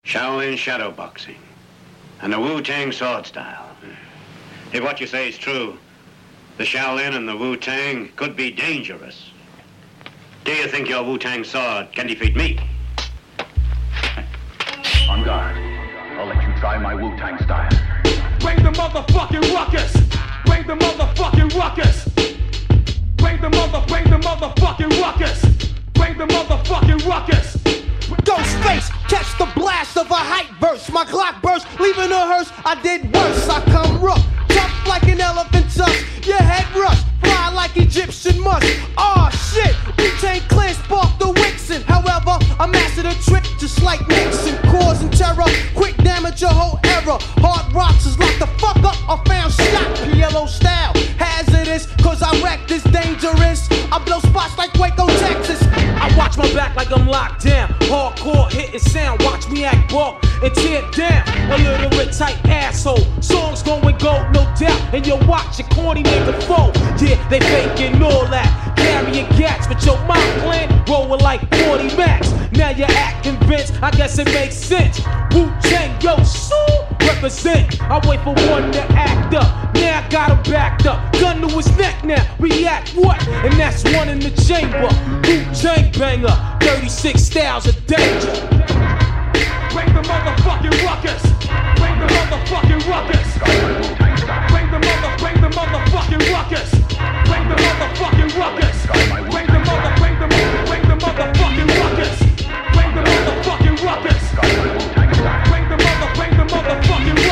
Shaolin shadow boxing and the Wu-Tang sword style. If what you say is true, the Shaolin and the Wu-Tang could be dangerous. Do you think your Wu-Tang sword can defeat me? On guard. I'll let you try my Wu-Tang style. Bring the motherfucking ruckus! Bring the motherfucking ruckus! Bring the motherfucking ruckus! Bring the motherfucking ruckus! Ghostface, catch the blast of a hype verse. My Glock burst, leaving a hearse. I did worse. I come rough, tough like an elephant tusk. Your head rush, fly like Egyptian musk. Aw shit, Wu-Tang Clan sparked the Wixen. However, I mastered a trick just like Nixon. Causing terror, quick damage your whole era. Hard rocks is locked the fuck up. I found shot, yellow style. Hazardous, cause I wreck this dangerous. I blow spots like Waco, Texas. I watch my back like I'm locked down. Hardcore hitting sound, watch me act walk and tear down. A literate type asshole. Songs going gold, no doubt. And you watch your corny nigga fold. Yeah, they faking all that. Carrying gats, but your mind plan rolling like 40 max. Now you act convinced, I guess it makes sense. Wu-Tang, yo, so represent. I wait for one to act up. Now I got him backed up. Gun to his neck now, react what? And that's one in the chamber. Wu-Tang banger, 36 styles of danger. Bring the motherfucking ruckus! Bring the motherfucking ruckus! Bring the motherfucking ruckus! Bring the motherfucking ruckus! Bring the motherfucking ruckus! Bring the motherfucking ruckus! Bring the motherfucking ruckus! Bring the motherfucking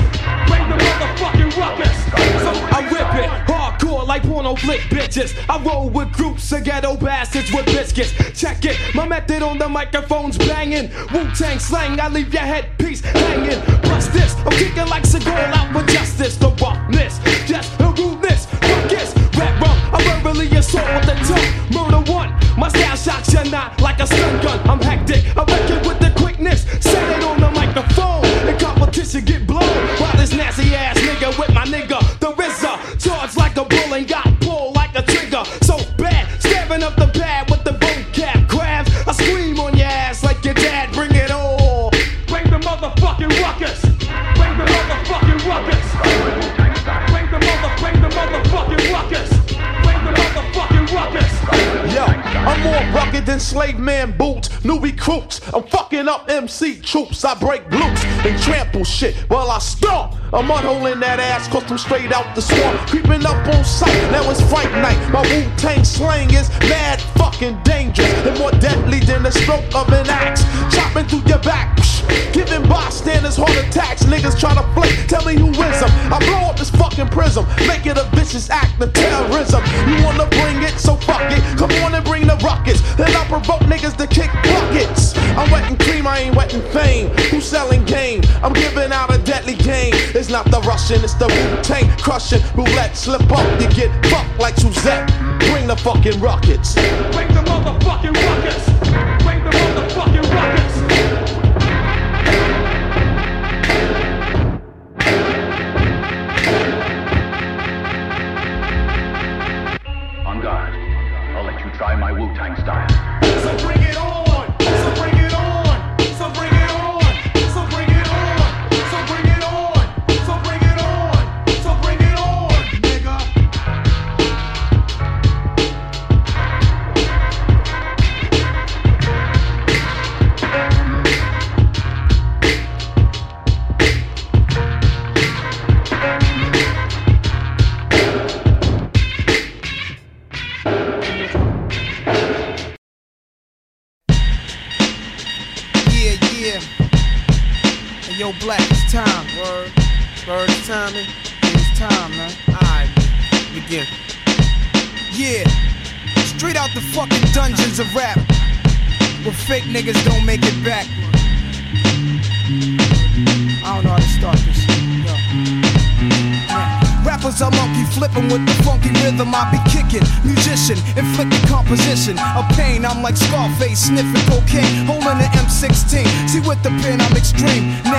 ruckus! So I rip it, hardcore like porno flick bitches. I roll with groups of ghetto bastards with biscuits. Check it, my method on the microphone's banging. Wu-Tang slang, I leave your headpiece hanging. Plus this, I'm kicking like Seagal out with justice. The roughness, just the rudeness, ruckus. Rap rum, I verbally assault with the tongue. Murder one, my style shocks you not like a stun gun. I'm hectic, I reckon with the quickness. Say it on the microphone, the competition get blown. While this nasty ass nigga with my nigga, the RZA, charged like a bull and got pulled like a trigger. So bad, stabbing up the pad with the vocab grabs. I scream on your ass like your dad, bring it on. bring the motherfucking ruckus! Bring the motherfucking ruckus! Bring the motherfucking ruckus! Bring the motherfucking ruckus! Yo, I'm more rugged than slave man boots, new recruits. I'm fucking up MC troops. I break loose and trample shit while I stomp. I'm unholing that ass cause I'm straight out the swamp. Creeping up on sight, now it's Fright Night. My Wu-Tang slang is mad fucking dangerous and more deadly than the stroke of an axe. Chopping through your back, giving bystanders heart attacks. Niggas try to flick, tell me who is them. I blow up this fucking prism, make it a vicious act of terrorism. You wanna bring it, so fuck it. Come on and bring the ruckus. Then I provoke niggas to kick buckets. I'm wetting cream, I ain't wetting fame. Who's selling game? I'm giving out a deadly game. It's not the Russian, it's the Wu-Tang crushing. Roulette, slip up, you get fucked like Suzette. Bring the fucking ruckus. Bring the motherfucking ruckus! Bring the motherfucking ruckus! On guard. I'll let you try my Wu-Tang style. So bring it on! So bring it on! So bring it on! So bring it on! So bring it on! So bring it on! So bring it on, nigga! Yo, Black, it's time. Word, it's time, man. It's time, man. Alright, begin. Yeah, straight out the fucking dungeons of rap, where fake niggas don't make it back. I don't know how to start this shit. Yo. Yeah. Rappers are monkey flipping with the funky rhythm I be kicking. Musician, inflicting composition of pain. I'm like Scarface, sniffing cocaine, holding an M16. See with the pen I'm extreme. Now,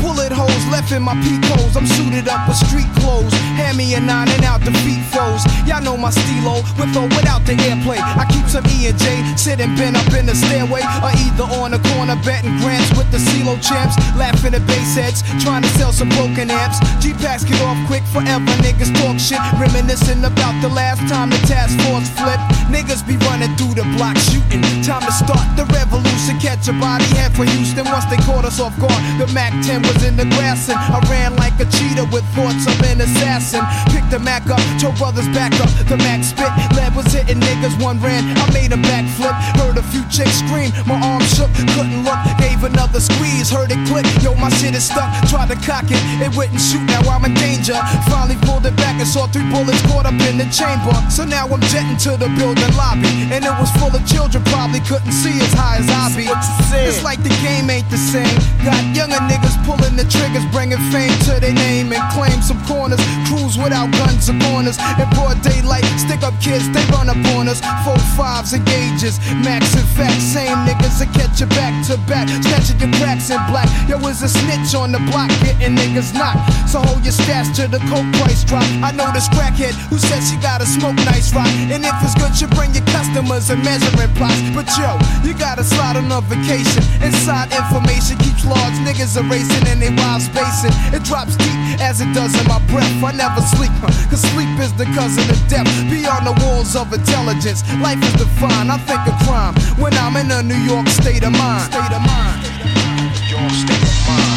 Bullet holes left in my peak holes. I'm suited up with street clothes. Hand me a 9 and out the feet foes. Y'all know my stilo, with or without the airplay. I keep some E&J, sitting bent up in the stairway, or either on the corner betting grants with the CeeLo champs. Laughing at bass heads, trying to sell some broken amps. G-Packs get off quick forever, niggas talk shit. Reminiscing about the last time the task force flipped. Niggas be running through the block shooting. Time to start the revolution, catch a body, head for Houston. Once they caught us off guard, the Mac 10 was in the grass and I ran like a cheetah with thoughts of an assassin. Picked the Mac up, told brothers back up. The Mac spit, lead was hitting niggas, one ran. I made a backflip, heard a few chicks scream. My arm shook, couldn't look, gave another squeeze, heard it click. Yo, my shit is stuck, tried to cock it, it wouldn't shoot, now I'm in danger. Finally pulled it back and saw 3 bullets caught up in the chamber. So now I'm jetting to the building lobby, and it was full of children, probably couldn't see as high as I be. It's like the game ain't the same. Got younger niggas pulling the triggers, bringing fame to their name and claim some corners. Cruise without guns or corners. In broad daylight, stick up kids, they run up on us. 4-5s and gauges, max and facts. Same niggas that catch you back to back, snatching your cracks in black. Yo, is a snitch on the block, getting niggas knocked. So hold your stash till the coke price drop. I know this crackhead who said she gotta smoke nice rock, and if it's good, you bring your customers and measuring plots. But yo, you gotta slide on a vacation. Inside information keeps large niggas erasing and they wild spacing. It drops deep as it does in my breath. I never sleep, cause sleep is the cousin of death. Beyond the walls of intelligence, life is defined. I think of crime when I'm in a New York state of mind. State of mind. Your state of mind.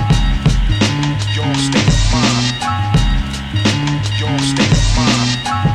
Your state of mind. Your state of mind.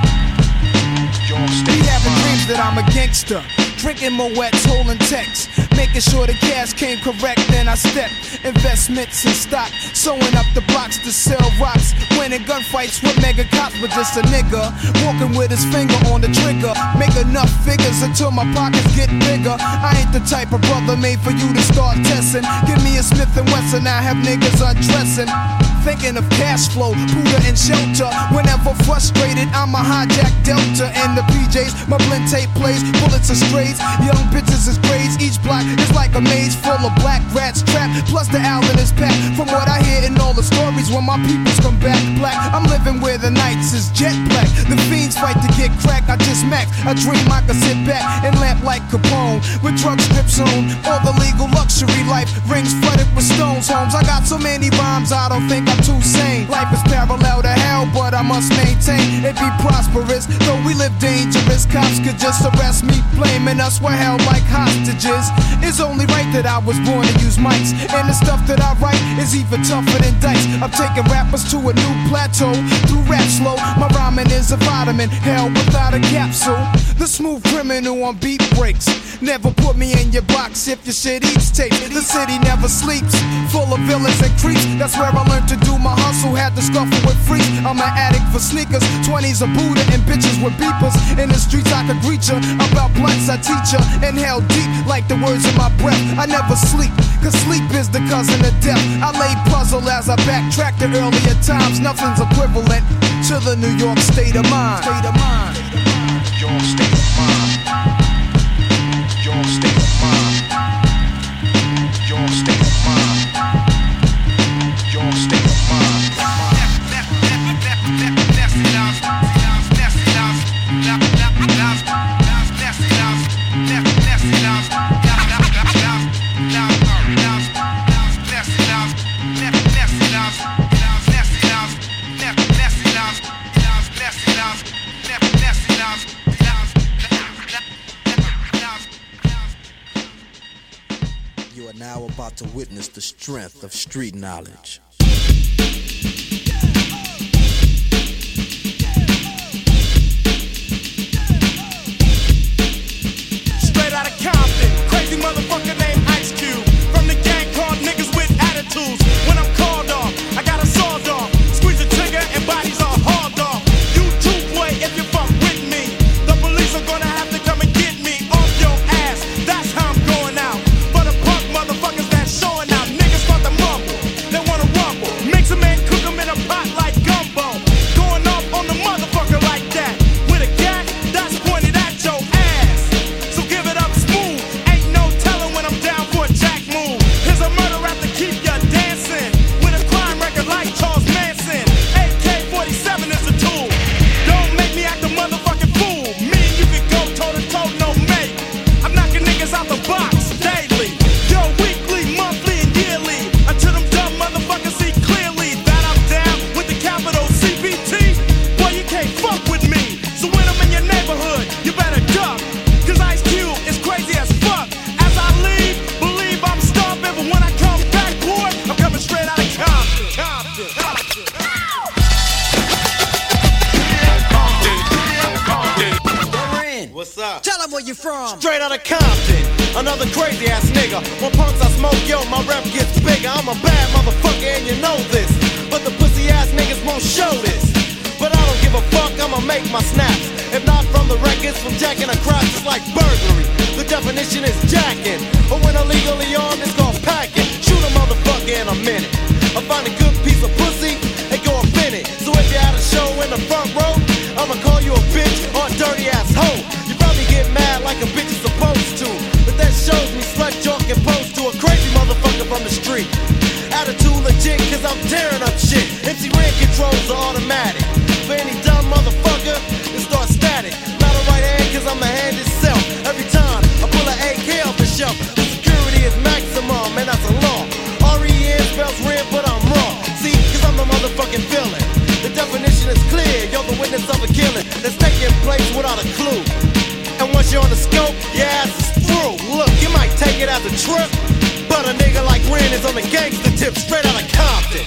Your state of mind. Be having dreams that I'm a gangster. Drinking Moet's, holding texts, making sure the cash came correct. Then I step investments in stock, sewing up the blocks to sell rocks. Winning gunfights with mega cops, but just a nigga walking with his finger on the trigger. Make enough figures until my pockets get bigger. I ain't the type of brother made for you to start testing. Give me a Smith & Wesson, I have niggas undressing. Thinking of cash flow, Buddha and shelter. Whenever frustrated, I'ma hijack Delta and the PJs. My blend tape plays, bullets are strays. Young bitches is grades. Each block is like a maze full of black rats trapped. Plus the Allen is packed. From what I hear in all the stories, when my peoples come back black, I'm living where the nights is jet black. The fiends fight to get crack. I just max. I dream I could sit back and lamp like Capone with drug strips on. All the legal luxury life rings flooded with stones. Homes. I got so many rhymes, I don't think I'm too sane. Life is parallel to hell, but I must maintain it be prosperous. Though we live dangerous, cops could just arrest me, blaming us were held like hostages. It's only right that I was born to use mics, and the stuff that I write is even tougher than dice. I'm taking rappers to a new plateau through rap slow. My rhyming is a vitamin, hell without a capsule. The smooth criminal on beat breaks. Never put me in your box if your shit eats tape. The city never sleeps, full of villains and creeps. That's where I learned to do my hustle, had to scuffle with freaks. I'm an addict for sneakers, 20s a Buddha and bitches with beepers. In the streets I could greet ya, about blunts I teach ya. Inhale deep like the words in my breath. I never sleep, cause sleep is the cousin of death. I lay puzzle as I backtrack to earlier times. Nothing's equivalent to the New York state of mind. State of mind. Your state of mind. Your state of mind. Your state of mind. Your state of mind. You are now about to witness the strength of street knowledge. Straight out of Compton, crazy motherfucker named Ice Cube. From the gang called niggas with attitudes. When I'm called off, I got a sawed off. Squeeze the trigger and bodies are hauled off. You too, boy, if you fuck with me. The police are gonna have to come and get me off your ass. That's how I'm going out. For the punk motherfuckers that's showing out. Niggas want to mumble, they wanna run. another crazy ass nigga. When punks I smoke, yo, my rep gets bigger. I'm a bad motherfucker and you know this, but the pussy ass niggas won't show this. But I don't give a fuck, I'ma make my snaps. If not from the records, from jacking across, it's like burglary. The definition is jacking, or when illegally armed, it's called packing. Shoot a motherfucker in a minute. I find a good piece of pussy and go up in it. So if you had a show in the front row, I'ma call you a bitch or a dirty ass hoe. You probably get mad like a bitch is supposed to, but that shows me slut jock and pose to a crazy motherfucker from the street. Attitude legit, cause I'm tearing up shit. MC Ren controls are automatic. For any dumb motherfucker, it starts static. Not a right hand, cause I'm the hand itself. Every time I pull an AK off the shelf, the security is maximum, and that's a law. R-E-N spells red, but I'm wrong. See, cause I'm the motherfucking villain. The definition is clear, you're the witness of a killing that's taking place without a clue. And once you're on the scope, your ass is through. Look, you might take it as a trip, but a nigga like Ren is on the gangster tip, straight out of Compton.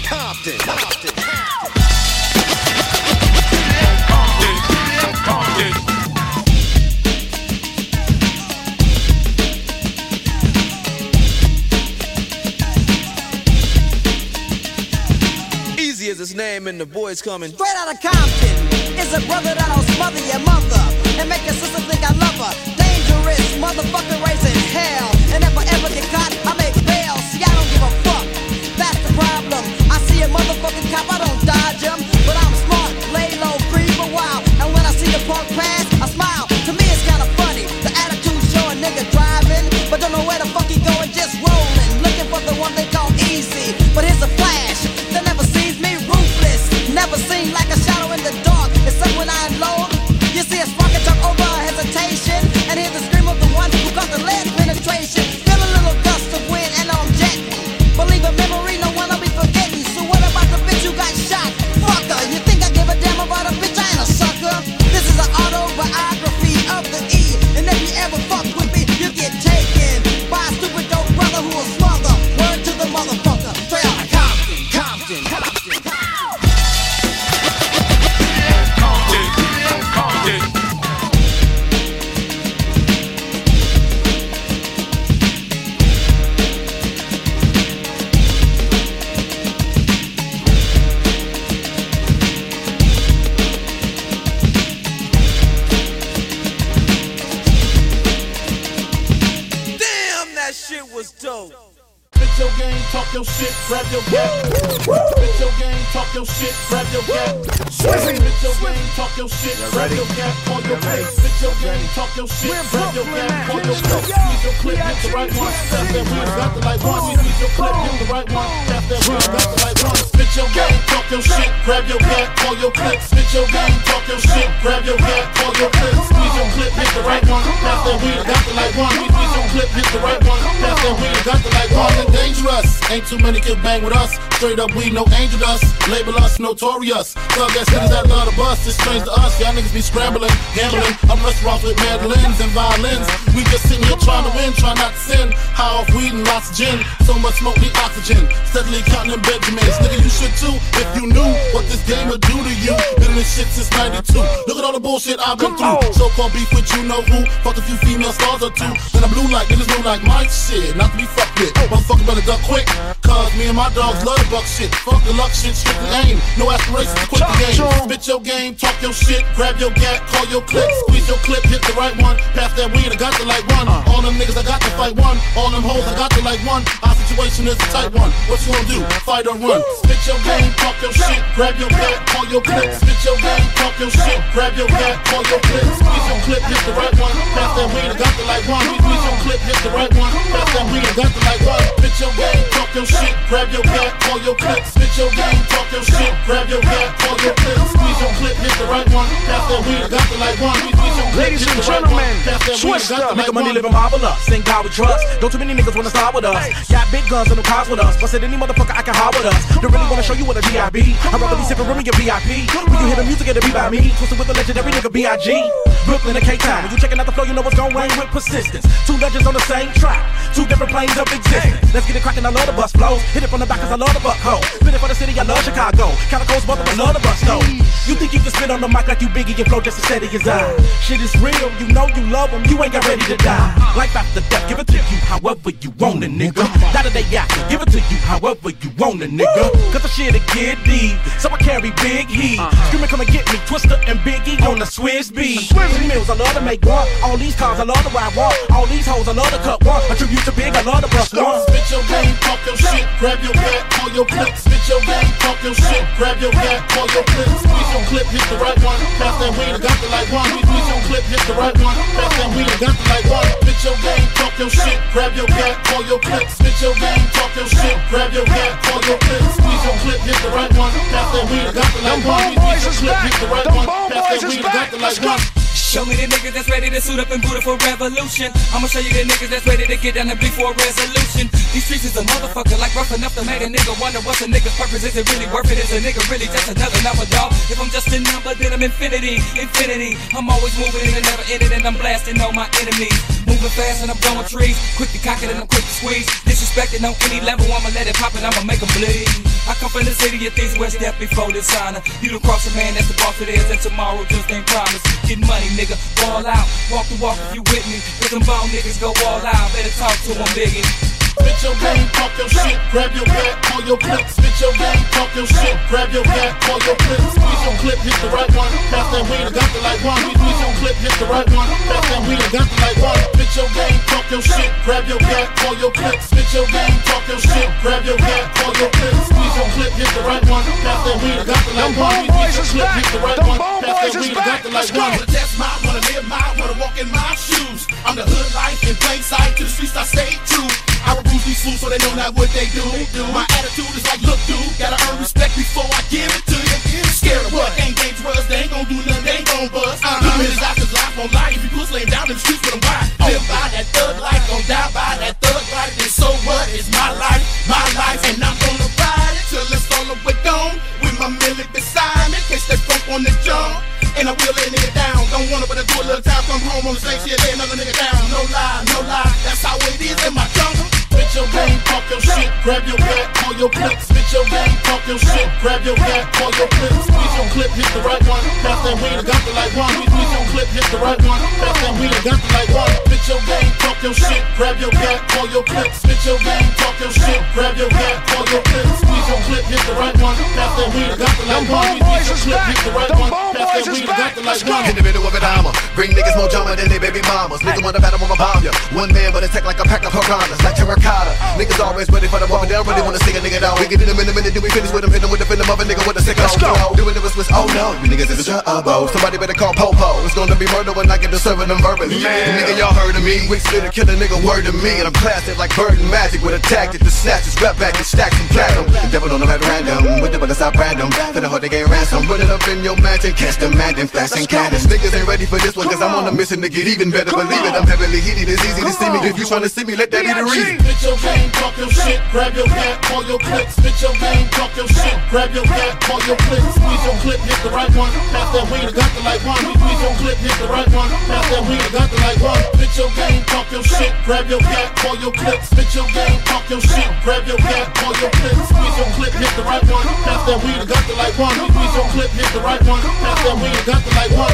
Easy as his name and the boys coming. Straight out of Compton is a brother that'll smother your mother and make your sister think I love her. Dangerous motherfucker raising hell, and if I ever get caught, I make bail. See, I don't give a fuck. That's the problem. I see a motherfucking cop, I don't dodge him, but I'm smart, lay low, creep a while. And when I see the punk pass, I smile. To me, it's kinda funny. The attitude show a nigga driving, but don't know where the fuck he going, just rolling, looking for the one they call easy. But here's a flash that never sees me, ruthless, never seen like a shadow in the dark. Except when I unload, you see a spark and talk over hesitation, and hear the scream of the one who got the lead penetration. Feel a little gust of wind and I'm jetting. Believe a memory, no one will be forgetting. So what about the bitch who got shot? Fucker, you think I give a damn about a bitch? I ain't a sucker. This is an autobiography of the E, and if you ever fuck with me, you get taken by a stupid dope brother who will smother. Word to the motherfucker, straight out of Compton. Damn, that shit was dope. Spit your game, talk your shit, grab your gap. Spit your game, talk your shit, grab your gap. Spit your game, talk your shit, grab your gap, call your play. Spit your game, talk your shit, grab your gap, call your play. Squeeze your clip, hit the right one. Tap that wheel, got the light one. Squeeze your clip, hit the right one. Tap that wheel, got the light one. Spit your game, talk your shit, grab your gap, call your play. Spit your game, talk your shit, grab your gap, call your play. Squeeze your clip, hit the right one. Tap that wheel, got the light one. Squeeze your clip, hit the right one. Tap that wheel, got the light one. Dangerous. Ain't too many can bang with us. Straight up, we no angel dust. Label us notorious. Thug ass niggas that love the bus. It's strange to us. Y'all niggas be scrambling, gambling. I'm restaurants with mandolins and violins. We just sitting here trying to win, trying not to sin. High off weed and lots of gin. So much smoke, need oxygen. Steadily counting them Benjamins. Nigga, you should too. If you knew what this game would do to you. Been in this shit since 92. Look at all the bullshit I've been through. So-called beef with you know who. Fucked a few female stars or two. Then I'm blue like niggas know like my shit. Not to be fucked with. Motherfucker better duck quick. Cause me and my dogs love the buck shit. Fuck the luck shit, strictly aim. No aspirations to quit the game. Spit your game, talk your shit, grab your gap, call your clip, squeeze your clip, hit the right one. Pass that weed, I got the light one. All them niggas, I got to fight one. All them hoes, I got the light one. Our situation is a tight one. What you gonna do? Fight or run? Spit your game, talk your shit, grab your gap, call your clip. Spit your game, talk your shit, grab your gap, call your clip. Squeeze your clip, hit the right one. Pass that weed, I got the light one. Squeeze your clip, hit the right one. Pass that weed, I got the light one. Spit your game, talk your shit, grab your gap, call your clip. Spit your game, talk your shit, grab your gap, call your clip. Squeeze your clip, hit the right one. Pass that weed, I got the light one. Ladies and gentlemen, Twista. Making money, living marvelous. Thank God we trust. Don't too many niggas wanna start with us. Got big guns and no cars with us. Busted any motherfucker I can hide with us. Don't really wanna show you what a G.I.B. I'd rather be sipping room in your VIP. When you hear the music, it'll be by me. Twisted with the legendary nigga B.I.G. Brooklyn and K-Town. When you checking out the flow, you know what's gon' rain with persistence. Two legends on the same track. Two different planes of existence. Let's get it crackin', I love the bus flows. Hit it from the back cause I love the buck hoe. Spit it for the city, I love Chicago. Calico's both of us love the bus though. You think you can spit on the mic like you Biggie and flow just as steady as I. Shit is real, you know you love them, you ain't got ready to die. Life after death, give it to you however you want it, nigga. That day after, give it to you however you want it, nigga. Cause the shit it get deep, so I carry big heat. Screaming come and get me, Twister and Biggie on the Swiss beat. Meals, I love to make one. All these cars, I love to ride one. All these hoes, I love to cut one. A tribute to Big, I love to brush one. Spit your game, talk your shit, grab your gat, call your clip. Spit your game, talk your shit, grab your gat, call your clip. Squeeze your clip, hit the right one. Pass that weed, I got the like one. Squeeze your clip, hit the right one. Pass that weed, I got the like one. Spit your game, talk your shit, grab your gat, call your clip. Spit your game, talk your shit, grab your gat, call your clip. Squeeze your clip, hit the right one. Pass that weed, I got the like one. Squeeze your clip, hit the right one. Pass that weed, I got the like one. Show me the niggas that's ready to suit up and boot it for revolution. I'ma show you the niggas that's ready to get down and bleed for a resolution. These streets is a motherfucker, like rough enough to make a nigga wonder what's a nigga's purpose. Is it really worth it? Is a nigga really just another number, dog? If I'm just a number, then I'm infinity, infinity. I'm always moving and never ending, and I'm blasting all my enemies. Moving fast and I'm blowing trees, quick to cock it and I'm quick to squeeze. Disrespecting on any level, I'ma let it pop and I'ma make them bleed. I come from the city of things where step before dishonor. You don't cross a man, that's the boss it is, and tomorrow just ain't promised. Getting money, nigga, ball out, walk the walk if you with me. Cause them ball niggas go all out, better talk to them, Biggie. Spit your game, talk your shit, grab your gat, call your clip. Spit your game, talk your shit, grab your gat, call your clip. Squeeze your clip, hit the right one. Pass that weed, I got the like one. Squeeze your clip, hit the right one. Pass that weed, I got the like one. Spit your game, talk your shit, grab your gat, call your clip. Spit your game, talk your shit, grab your gat, call your clip. Squeeze your clip, hit the right one. Pass that weed, I got the like one. Squeeze your clip, hit the right one. Pass that weed, I got the like one. That's my, wanna live my, wanna walk in my shoes. I'm the hood life in plain sight, to the streets I stay true. I refuse these fools so they know not what they do. My attitude is like, look dude, gotta earn respect before I give it to you. Scared of what? Ain't dangerous, they ain't gon' do nothing, they ain't gon' bust. Even his eyes life on life, if you push laying down in the streets with them wide. Live by that thug life, gon' die by that thug life. And so what? It's my life, and I'm gonna ride it till it's all the way gone. With my millie beside me, catch that funk on the jump. And I will lay a nigga down. Don't want it, but I do a little time. Come home on the same shit, lay another nigga down. No lie, that's how it is in my jungle. Spit your game, talk your shit, grab your gat, call your clip. Spit your game, talk your shit, grab your gat, call your clip. Squeeze your clip, hit the right one. Pass that weed, I got the like one. Squeeze your clip, hit the right one. Pass that weed, I got the like one. Spit your game, talk your shit, grab your gat, call your clip. Spit your game, talk your shit, grab your gat, call your clip. Squeeze your clip, hit the right one. Pass that weed, I got the like one. Squeeze your clip, hit the right one. Pass that weed, I got the like one. In the middle of it, I'ma bring niggas more drama than they baby mamas. Niggas wanna battle, I'ma bomb ya. One man, but attack like a pack of piranhas, like terracotta. Niggas always ready for the moment. They don't really wanna see a nigga down. We get in them in a minute, then we finish with them, hit them with the venom of a nigga with a sick flow. Doing it with Swiss, oh no, you niggas is a trouble. Somebody better call Popo. It's gonna be murder when I get to serving them verbally. Nigga, y'all heard of me. Quick spit to kill a nigga, word to me. And I'm classic like Bird and Magic with a tactic to snatch his rap back and stack some platinum. The devil don't know how to random. With the bullets I random. Finna hold they game ransom. Put it up in your mansion, catch the man and flash and cannons. Niggas ain't ready for this one, cause I'm on a mission to get even better. Believe it, I'm heavily heated. It's easy to see me. If you tryna see me, let that be the reason. Spit your game, talk your shit, grab your gat, call your clip. Spit your game, talk your shit, grab your gat, call your clip. Squeeze your clip, hit the right one. Pass that weed, I got the like one. Squeeze your clip, hit the right one. Pass that weed, I got the like one. Spit your game, talk your shit, grab your gat, call your clip. Spit your game, talk your shit, grab your gat, call your clip. Squeeze your clip, hit the right one. Pass that weed, I got the like one. Squeeze your clip, hit the right one. Pass that weed, I got the like one.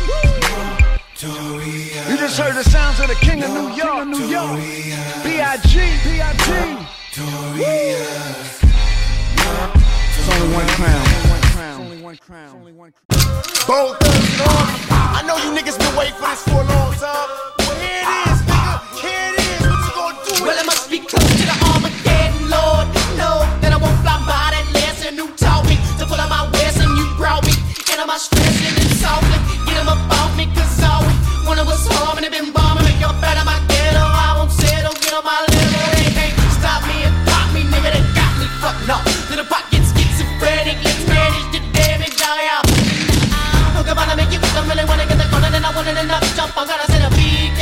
You just heard the sounds of the King of New York, B.I.G. It's only one crown. Both I know you niggas been waiting for this for a long time. Well, here it is, nigga. Here it is. What you gonna do? Well, I must be close to the Armageddon, Lord. No, that I won't fly by that lesson who taught me to put on my west and you brought me. And I'm stressing and softly. Get them up off me, cause all we wanted was home and they been bombing. Make up out of my ghetto. I won't settle, get on my level. They can't stop me and pop me, nigga. They got me fucked up. Little pockets schizophrenic. Let's manage the damage, y'all. Look about to make you, I really wanna get the corner, then I want it enough jump. I gotta send a beat.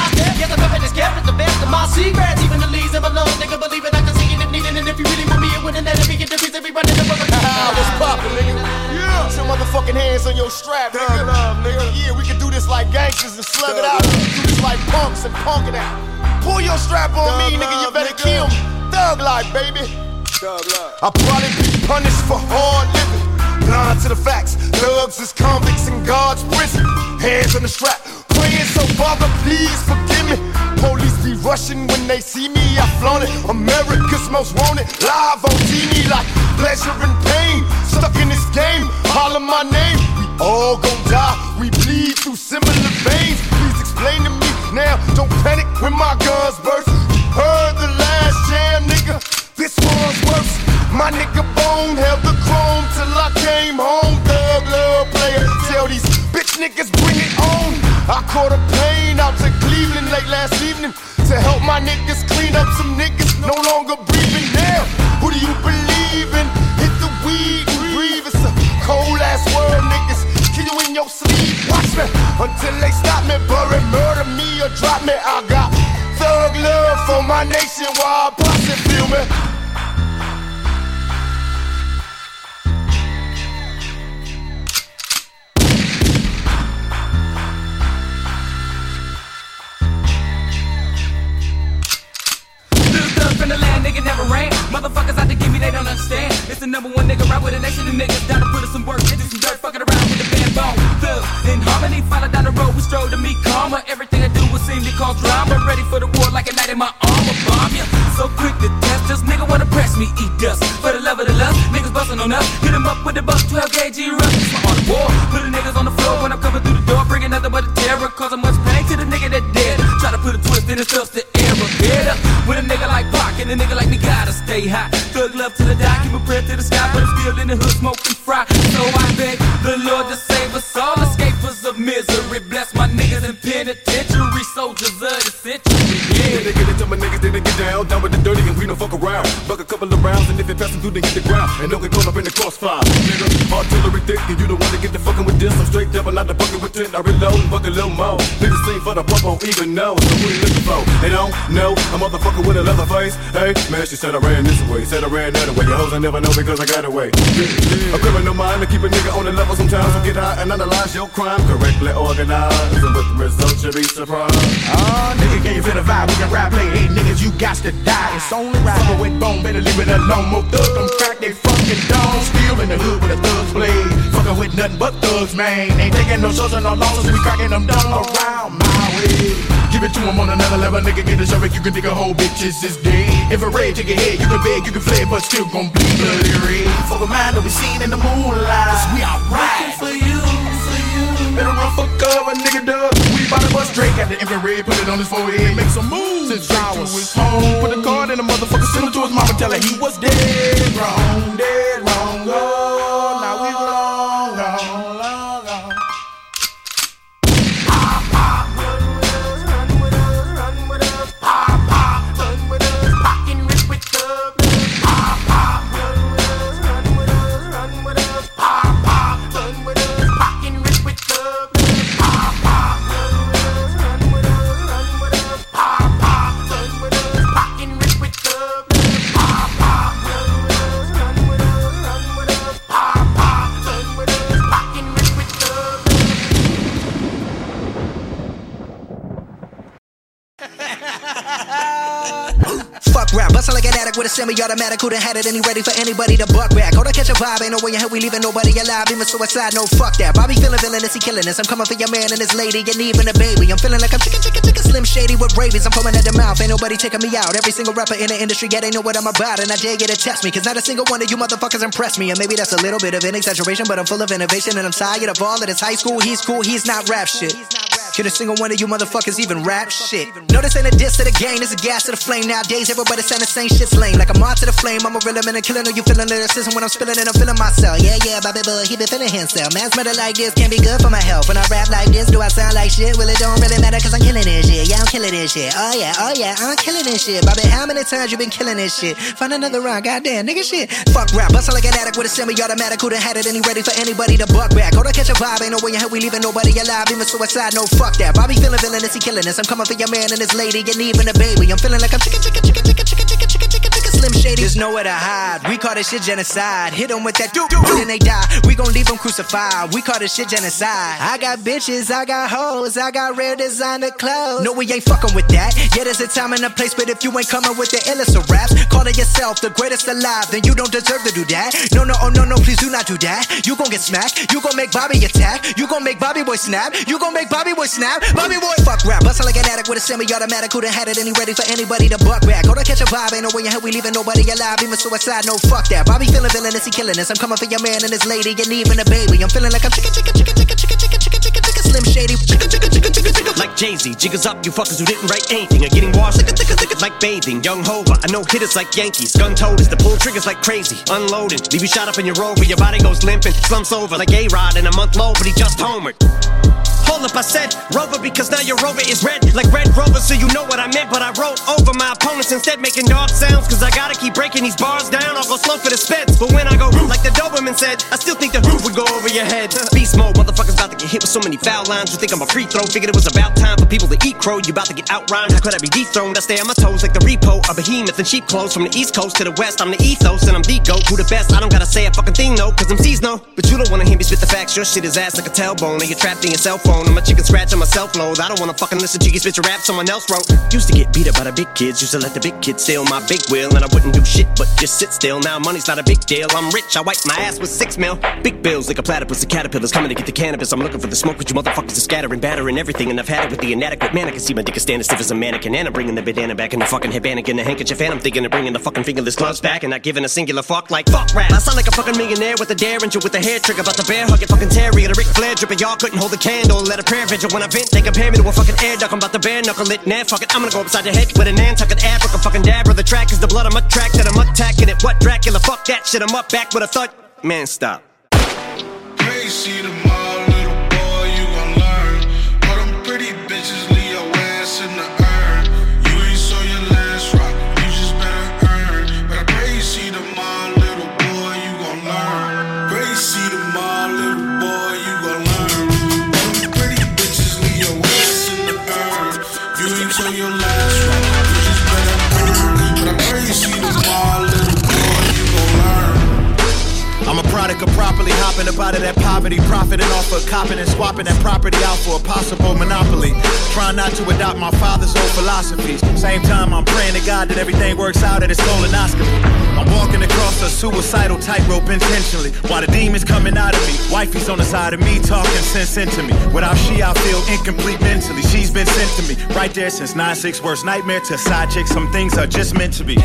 eyes there. Yes, I'm up in this cap, it's the best of my secrets. Even the leaves and below, nigga, believe it, I can see it if needed. And if you really want me, it wouldn't let it be get the piece, be running the rubber. What's poppin', nigga? Yeah. Some motherfucking hands on your strap, nigga. Nigga. Yeah, we can do this like gangsters and slug it out. We can do this like punks and punk it out. Pull your strap on me, nigga, you better kill me. Thug life, baby. Thug life. I probably be punished for hard living. Blind to the facts, thugs is convicts in God's prison. Hands on the strap, praying so Father, please forgive me. Police be rushing when they see me, I flaunt it. America's most wanted, live on TV like pleasure and pain. Stuck in this game, holler my name. We all gon' die, we bleed through similar veins. Please explain to me now, don't panic when my guns burst. You heard the last jam, nigga, this one's worse. My nigga Bone held the chrome till I came home. Thug love player, tell these bitch niggas bring it on. I caught a plane out to Cleveland late last evening to help my niggas clean up some niggas no longer breathing. Now, who do you believe in? Hit the weed and breathe. It's a cold ass world, niggas. Kill you in your sleep. Watch me until they stop me, bury, murder me or drop me. I got thug love for my nation while I bust it, feel me? From the land, nigga never ran. Motherfuckers out to give me, they don't understand. It's the number one nigga right with a nation of niggas down to put us some work, into some dirt, fucking around with the band bone. Thugs in harmony, follow down the road, we stroll to meet karma. Everything I do will seem to cause drama. Ready for the war like a knight in my armor. Bomb ya, so quick to test us. Nigga wanna press me, eat dust. For the love of the lust, niggas bustin' on us. Hit 'em up with the buck, 12 gauge rush. It's my art of war. Put the niggas on the floor when I'm coming through the door. Bringing nothing but a terror, causing much pain to the nigga that dead. Try to put a twist in his stuff's the error. Head up with a nigga like Pac and a nigga like me gotta stay high. Thug love till I die, keep a prayer to the sky, but I'm still in the hood smoking fry. So I beg the Lord to save us all, escapers of misery. Bless my niggas in penitentiary, soldiers of the century. Yeah, they get into my niggas, then they get down with the dirty and we don't fuck around. Buck a couple of rounds and if it passes through, then hit the ground and don't get caught up in the crossfire. Nigga, artillery thick and you don't want to get the fucking with this. I'm straight devil, not the bucket with 10. I reload and buck a little more. Niggas sing for the pump, won't even know. So who you looking for? They don't know a motherfucker with a leather face. Hey, man, she said I ran this way, said I ran that way. Your hoes I never know because I got away. A criminal mind to keep a nigga on the level sometimes. So get high and analyze your crime correctly organized. And with the results you'll be surprised. Nigga, can you feel the vibe? We can rap, play, hey niggas, you got to die. It's only right. Summer with bone, better leave it alone. More thugs, them crack they fucking dome. Still in the hood with a thug's blade. Fucking with nothing but thugs, man. Ain't taking no shows and no losses, we cracking them down around my way. Give it to him on another level, nigga, get the show it. You can dig a whole bitches is dead. If a raid take your head, you can beg, you can flay, but still gon' bleed bloody red. Fuck a mind that we seen in the moonlight. Cause we alright. For you. Better run for cover, nigga, dub. We bout to bust Drake at the infrared, put it on his forehead, make some moves. Since I was home, put a card in the motherfucker, send him to his mama, tell her he was dead wrong, oh, now we long gone. Rap, bustin' like an addict with a semi-automatic. Who done had it and he ready for anybody to buck back? Hold on, catch a vibe, ain't no way in hell we leaving nobody alive. Even suicide, no fuck that. Bobby feeling villainous, he killing us. I'm coming for your man and his lady, and even a baby. I'm feeling like I'm chicken, Slim Shady with rabies. I'm foaming at the mouth, ain't nobody taking me out. Every single rapper in the industry, yeah, they know what I'm about. And I dare you to test me, cause not a single one of you motherfuckers impress me. And maybe that's a little bit of an exaggeration, but I'm full of innovation. And I'm tired of all of this high school, he's cool, he's not rap shit. Can a single one of you motherfuckers even rap shit? No, this ain't a diss to the game, it's a gas to the flame. Nowadays, everybody saying the same shit's lame. Like I'm on to the flame, I'm a real man and killing. Know you feeling lyricism when I'm spilling it, I'm feeling myself. Yeah, Bobby Bull, he been feeling himself. Man's murder like this can't be good for my health. When I rap like this, do I sound like shit? Well, it don't really matter cause I'm killing this shit. Yeah, I'm killing this shit. Oh yeah, I'm killing this shit. Bobby, how many times you been killing this shit? Find another round, goddamn, nigga shit. Fuck rap, bustin' like an addict with a semi-automatic. Who done had it and he ready for anybody to buck back? Hold on, catch a vibe, ain't no way in hell we leaving nobody alive. Even suicide, no fuck fuck that. Bobby feeling villainous, he killing us. I'm coming for your man and his lady and even a baby. I'm feeling like I'm chicken Slim Shady. There's nowhere to hide. We call this shit genocide. Hit them with that doo then they die. We gon' leave them crucified. We call this shit genocide. I got bitches, I got hoes, I got rare designer clothes. No, we ain't fucking with that. Yeah, there's a time and a place, but if you ain't coming with the illest of raps, calling yourself the greatest alive, then you don't deserve to do that. No, no, oh no, no, please do not do that. You gon' get smacked. You gon' make Bobby attack. You gon' make Bobby boy snap. You gon' make Bobby boy snap. Bobby boy fuck rap. Bustin' like an addict with a semi-automatic. Who done had it and he ready for anybody to buck back. Go to catch a vibe, ain't no way in hell we leaving nobody alive. Even suicide, no fuck that. Bobby feeling villainous, he killing us. I'm coming for your man and his lady and even a baby. I'm feeling like I'm chicken Slim Shady. Like Jay-Z, jiggers up, you fuckers who didn't write anything are getting washed like bathing. Young Hova, I know hitters like Yankees. Gun-toters, the pull triggers like crazy. Unloading, leave you shot up in your Rover. Your body goes limping, slumps over like A-Rod in a month low, but he just homered. Hold up, I said Rover because now your Rover is red like Red Rover, so you know what I meant. But I wrote over my opponents instead, making dog sounds, cause I gotta keep breaking these bars down. I'll go slow for the speds, but when I go like the Doberman said, I still think the roof would go over your head. Beast mode, motherfuckers about to get hit with so many foul lines. You think I'm a free throw, figured it was about time for people to eat crow. You about to get out-rhymed, how could I be dethroned? I stay on my toes like the repo, a behemoth in sheep clothes. From the east coast to the west, I'm the ethos and I'm the GOAT. Who the best? I don't gotta say a fucking thing, no, cause MCs know. But you don't wanna hear me spit the facts, your shit is ass like a tailbone, and you're trapped in your cell phone. I'm a chicken scratch on my self-load. I don't wanna fucking listen to you spit your rap someone else wrote. Used to get beat up by the big kids, used to let the big kids steal my big wheel, and I wouldn't do shit but just sit still. Now money's not a big deal, I'm rich, I wipe my ass with 6 mil. Big bills like a platypus, the caterpillars coming to get the cannabis. I'm looking for the smoke, but you motherfuckers are scattering, battering everything, and I've had it with the inadequate man. I can see my dick is standing stiff as a mannequin, and I'm bringing the bandana back in the fucking headband and the handkerchief, and I'm thinking of bringing the fucking fingerless gloves back and not giving a singular fuck like fuck rap. I sound like a fucking millionaire with a derringer with a hair trigger, about the bear hugging fucking Terry or the Ric Flair dripper. Y'all couldn't hold a candle, let a prayer vigil when I vent. They compare me to a fucking air duck. I'm about to bare knuckle it. Nah, fuck it, I'm gonna go upside your head with a Nantucket Africa fucking dab. The track is the blood I'm attracted, I'm attacking it. What Dracula? Fuck that shit, I'm up back with a thud. Man, stop. Hey, see tomorrow, little boy, you gon' learn. All them pretty bitches leave your ass in the urn. You ain't saw your last rock, you just better earn. But I pray you see tomorrow, little boy, you gon' learn. Pray you see tomorrow, little boy, you gon' learn. All them pretty bitches leave your ass in the urn. You ain't saw your last rock, you just better earn. But I pray you see tomorrow, little boy, you gon' learn. I'm a product of properly hopping up out of that poverty, profiting off of copping and swapping that property out for a possible monopoly. Trying not to adopt my father's old philosophies. Same time I'm praying to God that everything works out at his colonoscopy. I'm walking across a suicidal tightrope intentionally, while the demons coming out of me. Wifey's on the side of me talking sense into me. Without she I feel incomplete mentally. She's been sent to me right there since 9-6. Worst nightmare to a side chick. Some things are just meant to be.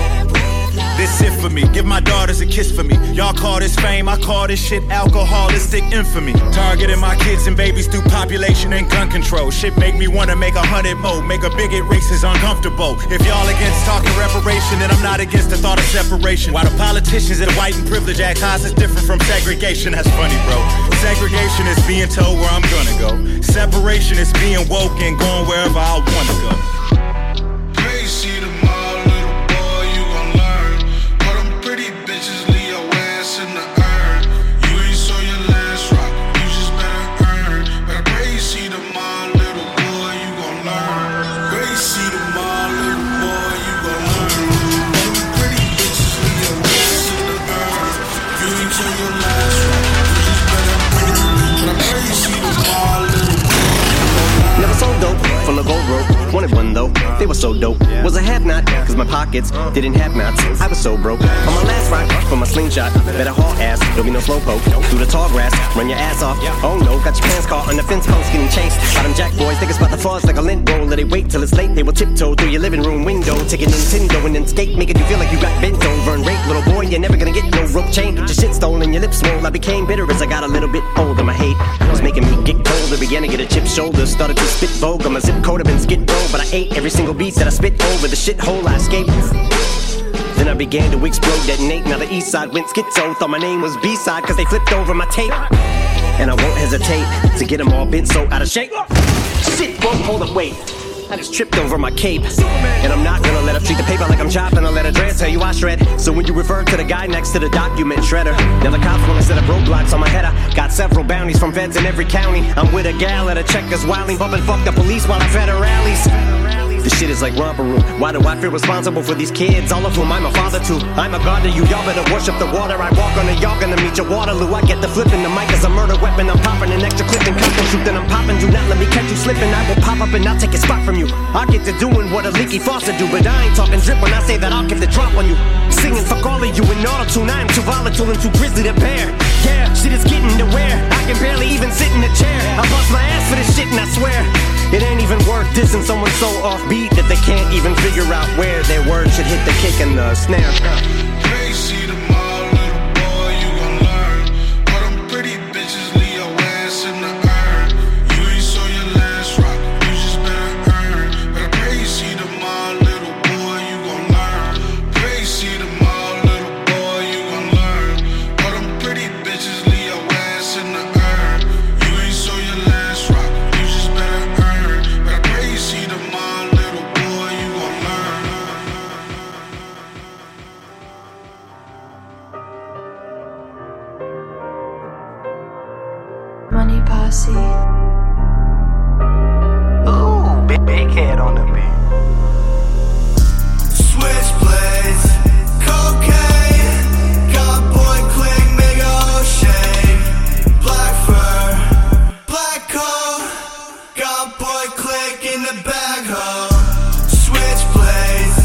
This it for me, give my daughters a kiss for me. Y'all call this fame, I call this shit alcoholistic infamy. Targeting my kids and babies through population and gun control. Shit make me wanna make 100 more. Make a bigot racist uncomfortable. If y'all against talking reparation, then I'm not against the thought of separation. While the politicians that white and privilege act high is different from segregation. That's funny, bro. Segregation is being told where I'm gonna go. Separation is being woke and going wherever I wanna go. Pray see tomorrow, little boy, you gon' learn. All them pretty bitches leave your ass in the urn. You ain't saw your last rock, you just better earn. But I pray you see tomorrow, little boy, you gon' learn. Pray you see tomorrow, little boy, you gon' learn. All them pretty bitches leave your ass in the urn. You ain't saw your last rock, you just better earn. But I pray you see tomorrow, little boy, you gon' learn. Never sold dope, full of gold rope. Wanted one though, they were so dope. Was a have-not, cause my pockets didn't have knots. I was so broke. On my last rock, for my slingshot, better haul ass, there'll be no slowpoke. Through the tall grass, run your ass off. Oh no, got your pants caught on the fence post, getting chased. Got them jack boys, think it's about to fall like a lint roll. Let they wait till it's late, they will tiptoe through your living room window. Taking Nintendo and then skate, making you feel like you got bent over and raped. Little boy, you're never gonna get no rope chain. Get your shit stolen, your lips swole. I became bitter as I got a little bit older. My hate was making me get colder. Began to get a chipped shoulder, started to spit vogue. My zip code have been skid row, but I ate every single beat that I spit over the shithole I escaped. Then I began to explode, detonate. Now the east side went schizo. Thought my name was B-side cause they flipped over my tape. And I won't hesitate to get them all bent so out of shape. Shit, whoa, hold up, wait. I just tripped over my cape. And I'm not gonna let her treat the paper like I'm chopping. I'll let Andrea tell you I shred. So when you refer to the guy next to the document shredder, now the cops wanna set up roadblocks on my head. I got several bounties from feds in every county. I'm with a gal at a Checkers wilding, bumping fucked up police while I'm fed at rallies. This shit is like romper room. Why do I feel responsible for these kids, all of whom I'm a father to? I'm a god to you, y'all better worship the water. I walk on it, y'all gonna meet your Waterloo. I get the flipping, the mic is a murder weapon. I'm popping an extra clip and custom shoot, then I'm popping. Do not let me catch you slipping. I will pop up and I'll take a spot from you. I'll get to doing what a leaky faucet do, but I ain't talking drip when I say that I'll get the drop on you. Singing fuck all of you in auto-tune. I am too volatile and too grisly to bear. Yeah, shit is getting to wear. I can barely even sit in a chair. I bust my ass for this shit and I swear it ain't even worth dissing someone so offbeat that they can't even figure out where their words should hit the kick and the snare. Hey, see tomorrow, little boy, you gon' learn. All them pretty bitches leave your ass in the urn. You ain't saw your last rock, you just better earn. But I pray you see tomorrow, little boy, you gon' learn. Pray you see tomorrow, little boy, you gon' learn. All them pretty bitches leave your ass in the urn. You ain't saw your last rock, you just better earn. But I pray you see tomorrow, little boy, you gon' learn. Money Posse. Ooh, big head on the beat. Switchblades, cocaine, got boy click, nigga O'Shea. Black fur, black coat, got boy click in the bag ho. Switchblades,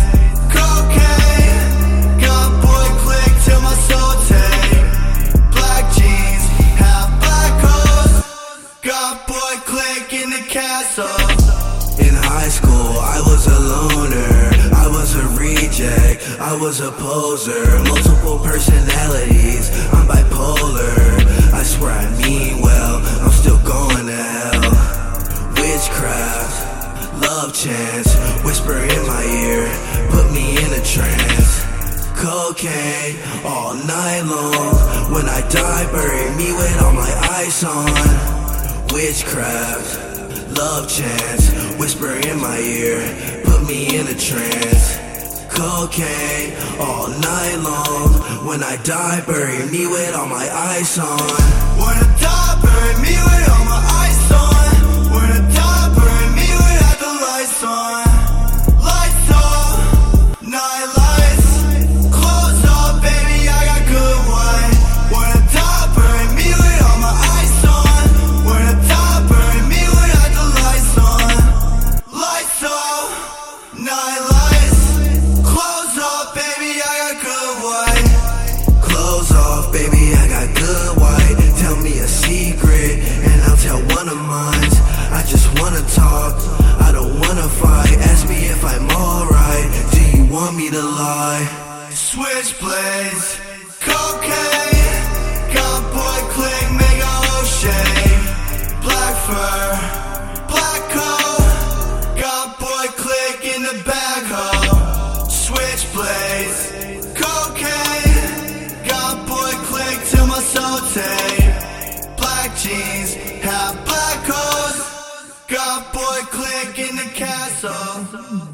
cocaine, got boy click till my soul take. Black jeans, half black coats, got boy click in the castle. In high school, I was a loner, I was a reject, I was a poser. Multiple personalities, I'm bipolar. I swear I mean well, I'm still going to hell. Witchcraft, love chance, whisper in my ear, put me in a trance. Cocaine, all night long. When I die, bury me with all my ice on. Witchcraft, love chance, whisper in my ear, put me in a trance. Cocaine, all night long. When I die, bury me with all my ice on. When I die, bury me with all my ice on. When I die, bury me without the lights on. Lights off, night lights. Clothes off, baby, I got good wine. When I die, bury me with all my ice on. When I die, bury me without the lights on. Lights off, night lights. Clothes off, baby, I got good white. Clothes off, baby, I got good white. Tell me a secret, and I'll tell one of mine. I just wanna talk, I don't wanna fight. Ask me if I'm alright, do you want me to lie? Switchblades, cocaine, got boy click, mega O'Shea. Black fur, black coat, got boy click in the bag ho. Switchblades, cocaine, got boy click till my soul take. Black jeans, half black coats, got boy click in the castle.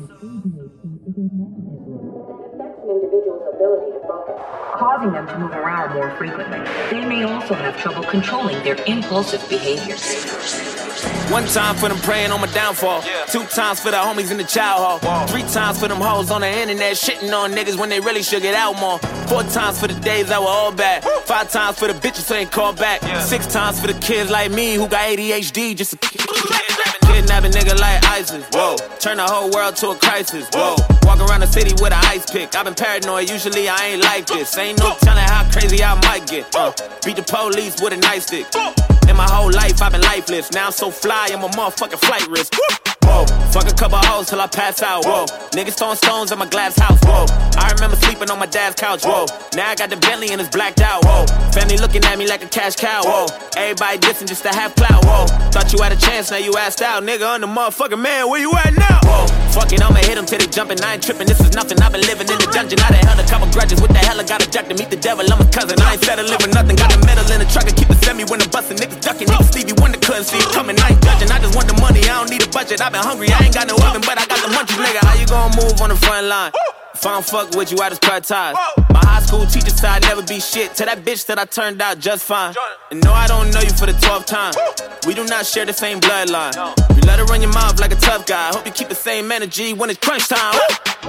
Causing them to move around more frequently. They may also have trouble controlling their impulsive behaviors. One time for them praying on my downfall. 2 times for the homies in the child hall. 3 times for them hoes on the internet shitting on niggas when they really should get out more. 4 times for the days that were all bad. 5 times for the bitches who ain't called back. 6 times for the kids like me who got ADHD just to kidnap a nigga like ISIS. Whoa, turn the whole world to a crisis. Whoa, walk around the city with an ice pick. I've been paranoid, usually I ain't like this. Ain't no telling how crazy I might get. Beat the police with a nightstick. In my whole life, I've been lifeless. Now I'm so fly, I'm a motherfucking flight risk. Whoa, fuck a couple hoes till I pass out. Whoa, niggas throwing stones at my glass house. Whoa, I remember sleeping on my dad's couch. Whoa, now I got the Bentley and it's blacked out. Whoa, family looking at me like a cash cow. Whoa, everybody dissing just to have clout. Whoa, thought you had a chance, now you asked out. Nigga, I'm the motherfucking man, where you at now? Whoa, fuck it, I'ma hit them till they jumping. I ain't tripping, this is nothing. I've been living in the dungeon. I done held a couple grudges. What the hell I got a jack to meet the devil? I'm a cousin. I ain't settling with nothing. Got a medal in the truck and keep it semi when I'm busting. Niggas ducking. Niggas Stevie Wonder couldn't see it coming. I ain't judging. I just want the money. I don't need a budget. I've been kinda hungry, I ain't got no oven, but I got the munchies, nigga. How you gon' move on the front line? If I don't fuck with you, I just cut ties. My high school teacher said I'd never be shit. To that bitch that I turned out just fine. And no, I don't know you for the 12th time. We do not share the same bloodline. You let her run your mouth like a tough guy. Hope you keep the same energy when it's crunch time.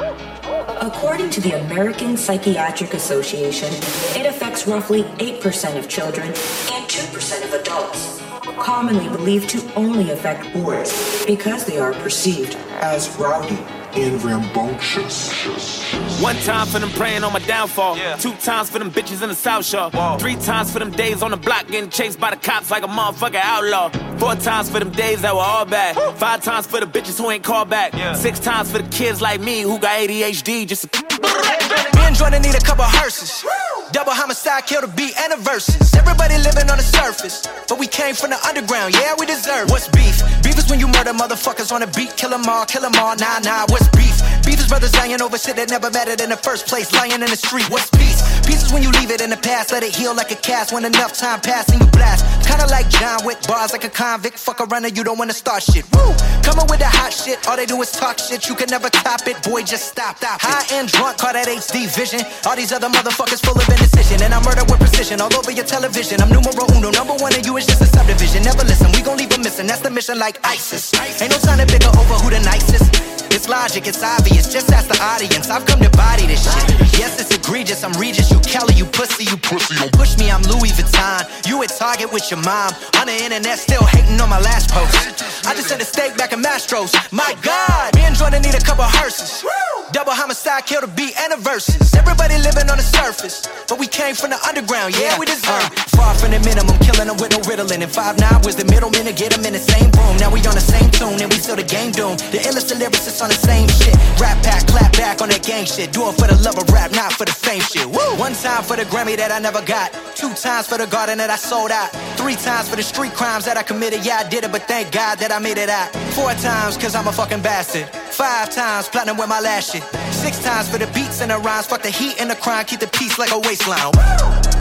According to the American Psychiatric Association, it affects roughly 8% of children and 2% of adults. Commonly believed to only affect boys because they are perceived as rowdy and rambunctious. One time for them praying on my downfall. 2 times for them bitches in the South Shore. 3 times for them days on the block getting chased by the cops like a motherfucking outlaw. 4 times for them days that were all bad. 5 times for the bitches who ain't called back. 6 times for the kids like me who got ADHD just to... Me and Jordan need a couple hearses. Double homicide, kill the beat and the verses. Everybody living on the surface, but we came from the underground, yeah, we deserve. What's beef? Beef is when you murder motherfuckers on the beat. Kill them all, nah, what's beef? Beef is brothers dying over shit that never mattered in the first place. Lying in the street, what's peace? Peace is when you leave it in the past, let it heal like a cast. When enough time passes and you blast. Kinda like John Wick, bars like a convict. Fuck around and you don't wanna start shit. Woo! Coming with the hot shit, all they do is talk shit. You can never top it, boy, just stop. High and drunk, call that HD vision. All these other motherfuckers full of indecision. And I murder with precision all over your television. I'm numero uno, number one, and you is just a subdivision. Never listen, we gon' leave them missing. That's the mission like ISIS. Ain't no time to bicker over who the nicest. It's logic, it's obvious, just ask the audience. I've come to body this shit. Yes, it's egregious, I'm Regis, you Kelly, you pussy. Don't push me, I'm Louis Vuitton. You at Target with your mom. On the internet, still hating on my last post. I just had a steak back in Mastro's. My God, me and Jordan need a couple hearses. Double homicide, kill the beat and the verses. Everybody living on the surface, but we came from the underground, yeah, we deserve far from the minimum, killing them with no riddling. And 5'9" was the middleman to get them in the same room. Now we on the same tune, and we still the game doomed. The illest lyricists on the same shit. Rap back, clap back on that gang shit. Do it for the love of rap, not for the fame shit. Woo! 1 time for the Grammy that I never got. 2 times for the garden that I sold out. 3 times for the street crimes that I committed. Yeah, I did it, but thank God that I made it out. 4 times, cause I'm a fucking bastard. 5 times, platinum with my last shit. 6 times for the beats and the rhymes. Fuck the heat and the crime, keep the peace like a waistline. Woo!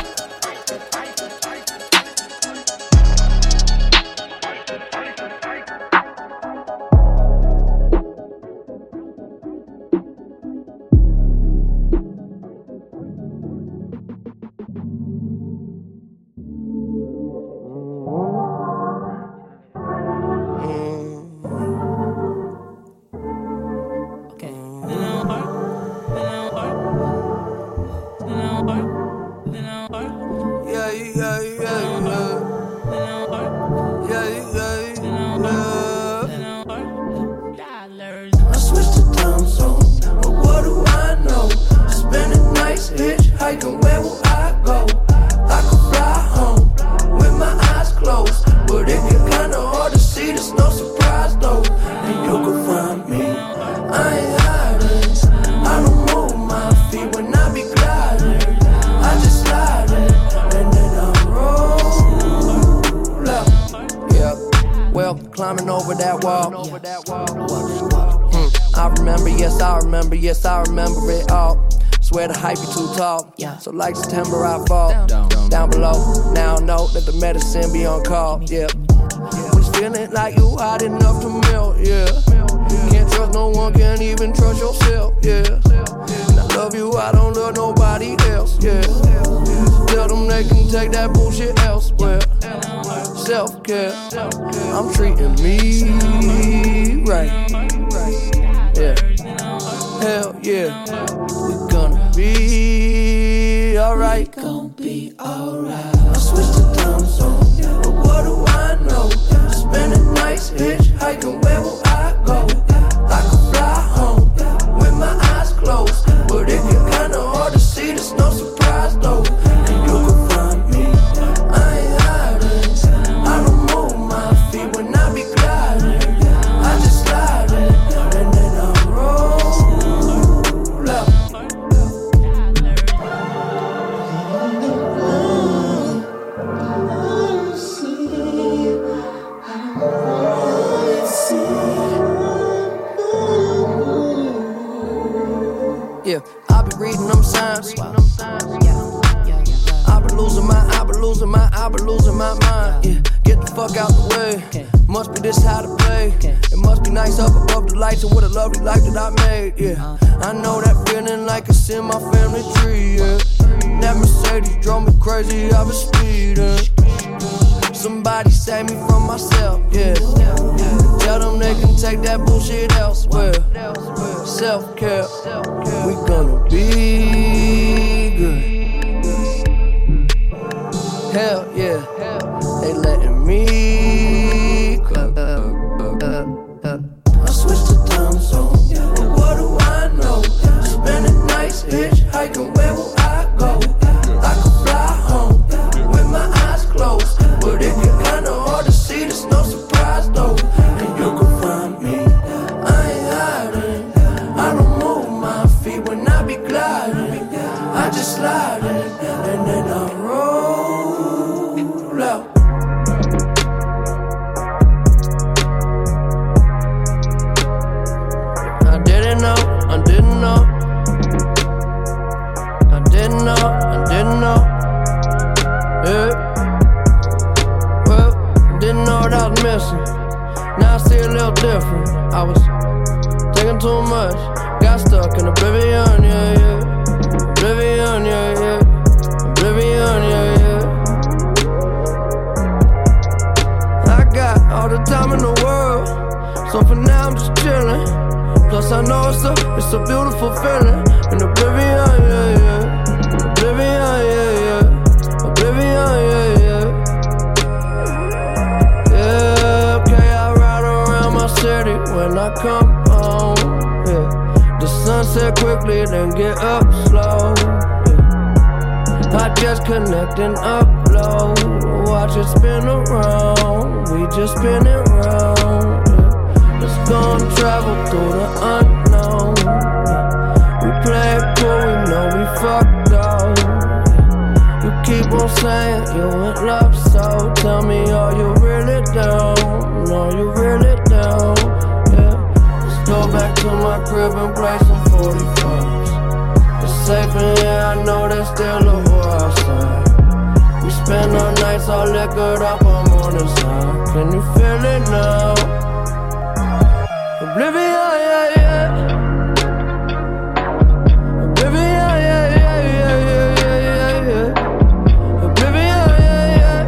Yes, I remember it all. Swear the hype be too tall. So like September, I fall down below. Now I know that the medicine be on call. Yeah. When it's feeling like you hot enough to melt. Yeah. Can't trust no one, can't even trust yourself. Yeah. And I love you, I don't love nobody else. Yeah. Tell them they can take that bullshit elsewhere. Self-care. I'm treating me right. Yeah. Hell yeah, we gonna be alright. We gon' be alright. I switched the time zone, but what do I know? Spending nights hitchhiking, where will I go? I could fly home with my eyes closed, but it get kinda hard to see. There's no surprise though, and you can find me. I ain't hiding. I don't move my feet when I be gliding. I just slide in, and then I roll. Yeah, I be reading them signs. I be losing my mind. Yeah, get the fuck out the way. Must be this how to play. It must be nice up above the lights and what a lovely life that I made, yeah. I know that feeling like it's in my family tree, yeah. That Mercedes drove me crazy, I was speeding. Somebody save me from myself, yeah. Tell them they can take that bullshit elsewhere. Self-care, we gonna be good. Hell yeah, they letting me go. I switched the time zone, but what do I know? Spending nights hitchhiking, where will I go? I could fly home with my eyes closed, but it get kinda hard to see, there's no surprise though. And you can find me, I ain't hiding. I don't move my feet when I be gliding. I just slide in, and then I roll out. I didn't know. Yeah. Well, didn't know what I was missing. Now I see a little different. I was taking too much. Got stuck in oblivion, yeah, yeah. Oblivion, yeah, yeah. Oblivion, yeah, yeah. I got all the time in the world, so for now I'm just chilling. Plus I know it's a beautiful feeling. In oblivion, yeah, yeah. Oblivion, yeah, yeah. Oblivion, yeah, yeah. Yeah, okay, I ride around my city when I come home, yeah. The sunset quickly, then get up slow, yeah. I just connect and upload. Watch it spin around, we just spin it round, yeah. Let's go and travel through the unknown, yeah. We play it cool, we know we fucked up. You keep on saying you in love, so tell me, are you really down? Are you really down? Yeah. Let's go back to my crib and play some 45s. It's safe in here, I know there's still a war outside. We spend our nights all liquored up, I'm on the side. Can you feel it now? Oblivion, yeah, yeah. Oblivion, yeah, yeah, yeah, yeah, yeah, yeah. Oblivion, yeah, yeah.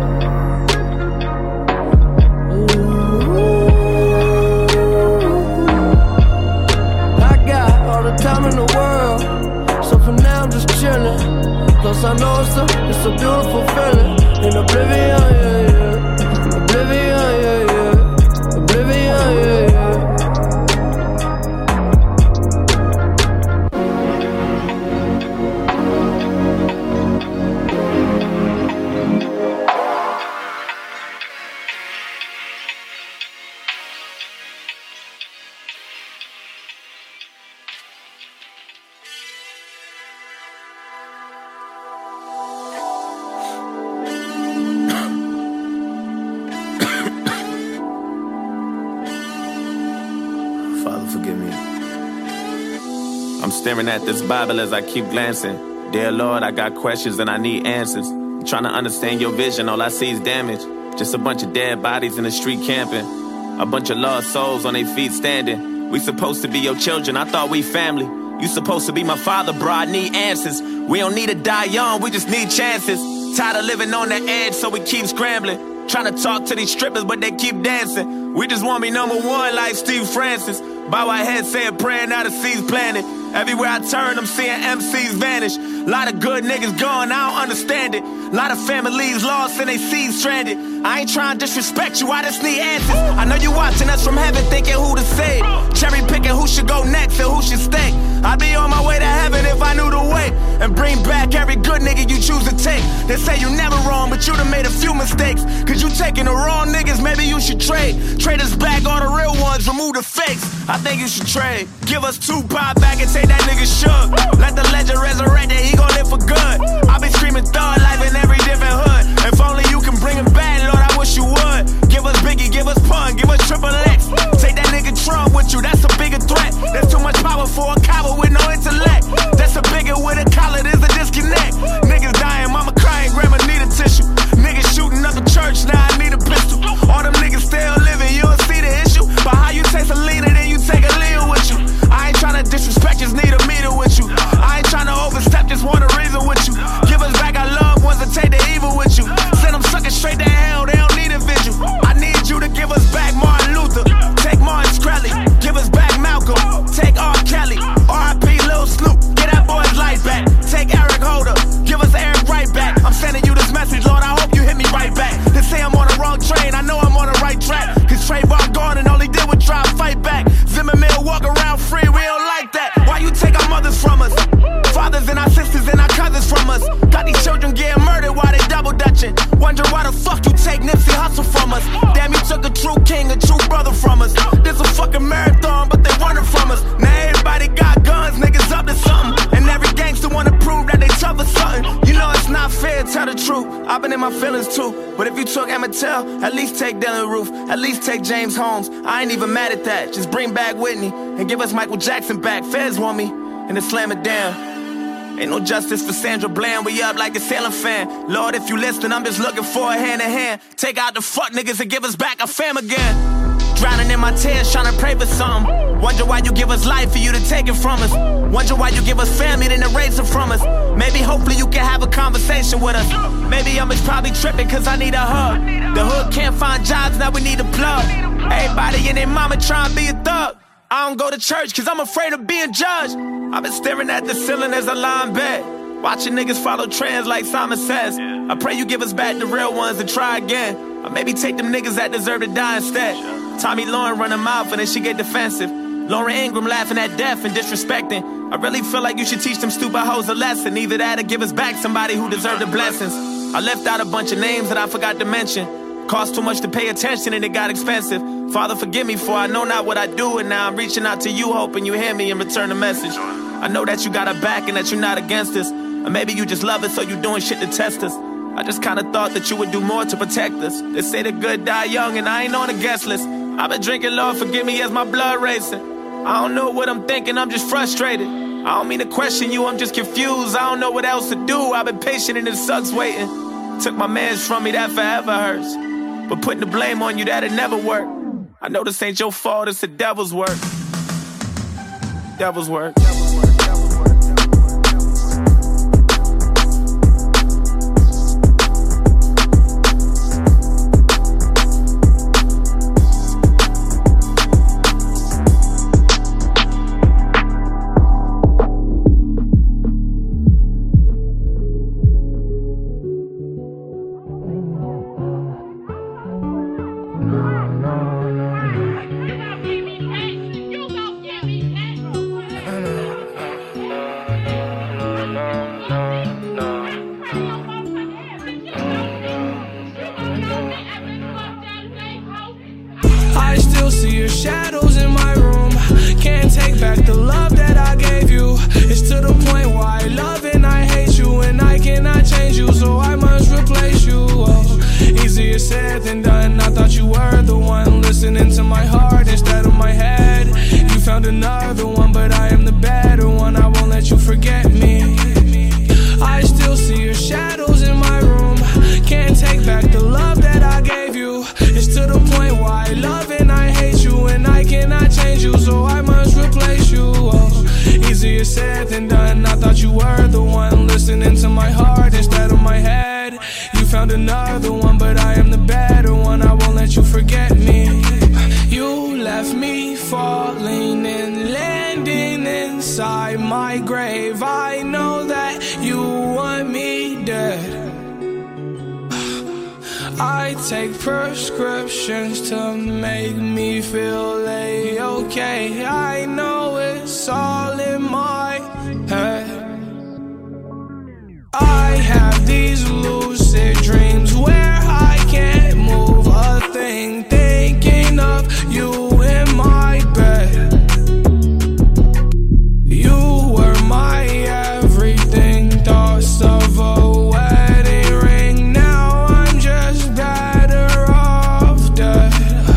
Ooh. I got all the time in the world, so for now I'm just chilling. Plus I know it's a beautiful feeling. In oblivion, yeah, yeah. Oblivion, yeah, yeah. Oblivion, yeah, yeah. Staring at this Bible as I keep glancing. Dear Lord, I got questions and I need answers. I'm trying to understand your vision, all I see is damage. Just a bunch of dead bodies in the street camping. A bunch of lost souls on their feet standing. We supposed to be your children, I thought we family. You supposed to be my father, bro, I need answers. We don't need to die young, we just need chances. Tired of living on the edge, so we keep scrambling. Trying to talk to these strippers, but they keep dancing. We just want to be number one like Steve Francis. Bow our heads, say a prayer, now the seeds planted. Everywhere I turn, I'm seeing MCs vanish. Lot of good niggas gone, I don't understand it. Lot of families lost and they seeds stranded. I ain't trying to disrespect you, I just need answers. I know you watching us from heaven thinking who to save. Cherry picking who should go next and who should stay. I'd be on my way to heaven if I knew the way. And bring back every good nigga you choose to take. They say you never wrong, but you done made a few mistakes. Cause you taking the wrong niggas, maybe you should trade. Trade us back all the real ones, remove the fakes. I think you should trade. Give us Tupac back and take that nigga shook. Let the legend resurrect and he gon' live for good. I been screaming thug life in every different hood. If only you can bring him back, Lord, I wish you would. Give us Biggie, give us Pun, give us Triple X. Take that nigga Trump with you, that's a bigger threat. There's too much power for a coward with no intellect. That's a bigger with a collar, there's a disconnect. Niggas dying, mama crying, grandma need a tissue. Niggas shooting up the church, now I need a pistol. All them niggas still living, you tell the truth, I've been in my feelings too. But if you took Emmett Till, at least take Dylan Roof, at least take James Holmes. I ain't even mad at that. Just bring back Whitney and give us Michael Jackson back. Feds want me, and then slam it down. Ain't no justice for Sandra Bland. We up like a Salem fan. Lord, if you listen, I'm just looking for a hand in hand. Take out the fuck niggas and give us back our fam again. Drowning in my tears, trying to pray for something. Wonder why you give us life for you to take it from us. Wonder why you give us family then erase it from us. Maybe hopefully you can have a conversation with us. Maybe I'm just probably tripping cause I need a hug. The hood can't find jobs, now we need a plug. Everybody and their mama trying to be a thug. I don't go to church cause I'm afraid of being judged. I've been staring at the ceiling as I lie in bed, watching niggas follow trends like Simon Says. I pray you give us back the real ones and try again. Or maybe take them niggas that deserve to die instead. Tommy Lauren run her mouth and then she get defensive. Lauren Ingram laughing at death and disrespecting. I really feel like you should teach them stupid hoes a lesson. Either that or give us back somebody who deserved the blessings. I left out a bunch of names that I forgot to mention. Cost too much to pay attention and it got expensive. Father, forgive me for I know not what I do, and now I'm reaching out to you hoping you hear me and return the message. I know that you got our back and that you're not against us. Or maybe you just love it so you doing shit to test us. I just kinda thought that you would do more to protect us. They say the good die young and I ain't on the guest list. I've been drinking, Lord forgive me as my blood racing. I don't know what I'm thinking, I'm just frustrated. I don't mean to question you, I'm just confused. I don't know what else to do, I've been patient and it sucks waiting. Took my mans from me, that forever hurts. But putting the blame on you, that'll never work. I know this ain't your fault, it's the devil's work. Devil's work. Prescriptions to make me feel okay. I know it's all in my head. I have these lucid dreams where I can't move a thing, thinking of you in my bed. You were my everything, thoughts of a wedding ring. Now I'm just better off dead.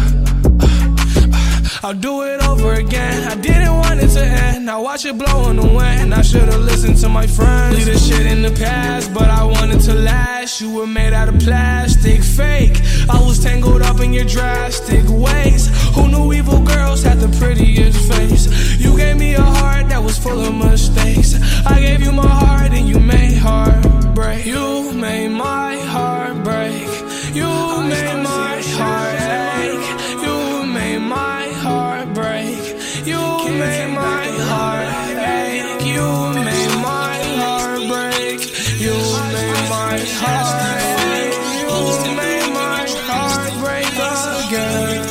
I'll do it over again. I didn't want it to end. Now watch it blow in the wind. I should've listened to my friends. Leave this shit in the past, but I wanted to last. You were made out of plastic, fake. I was tangled up in your drastic ways. Who knew evil girls had the prettiest face? You gave me a heart that was full of mistakes. I gave you my heart and you made heartbreak. You made my heart break. You made my heart ache. You made my heart break. You made my heart ache. You made my heart break. You made my heart ache. You made my heart break again.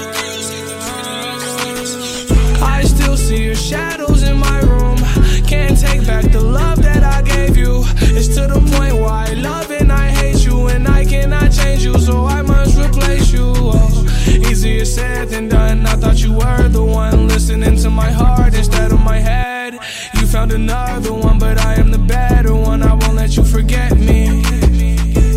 I still see your shadows in my room. Can't take back the love that I gave you. It's to the point where I love and I hate you, and I cannot change you, so I must replace you. Oh, easier said than done. I thought you were the one listening to my heart instead of my head. You found another one, but I am the better one. I won't let you forget me.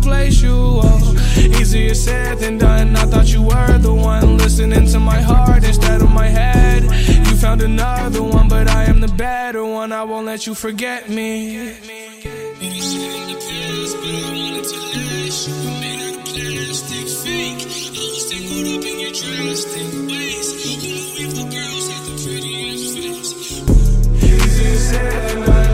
replace you. Oh, easier said than done. I thought you were the one listening to my heart instead of my head. You found another one, but I am the better one. I won't let you forget me. Easier said than done.